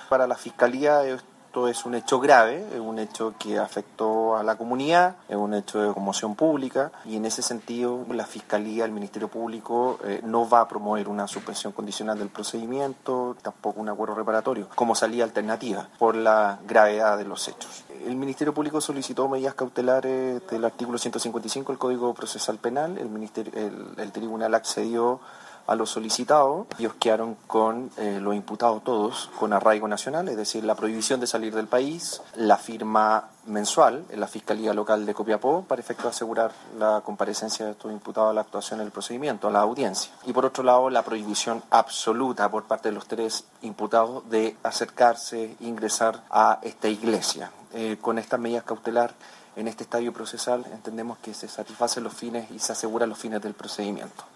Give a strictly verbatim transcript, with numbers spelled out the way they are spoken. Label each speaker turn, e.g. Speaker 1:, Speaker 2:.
Speaker 1: Para la Fiscalía esto es un hecho grave, es un hecho que afectó a la comunidad, es un hecho de conmoción pública y en ese sentido la Fiscalía, el Ministerio Público eh, no va a promover una suspensión condicional del procedimiento, tampoco un acuerdo reparatorio, como salida alternativa por la gravedad de los hechos. El Ministerio Público solicitó medidas cautelares del artículo ciento cincuenta y cinco del Código Procesal Penal, el, ministerio, el, el tribunal accedió a los solicitados. Ellos quedaron con eh, los imputados todos con arraigo nacional, es decir, la prohibición de salir del país, la firma mensual en la Fiscalía Local de Copiapó para efecto de asegurar la comparecencia de estos imputados a la actuación del procedimiento, a la audiencia. Y por otro lado, la prohibición absoluta por parte de los tres imputados de acercarse, ingresar a esta iglesia. Eh, con estas medidas cautelar en este estadio procesal entendemos que se satisfacen los fines y se aseguran los fines del procedimiento.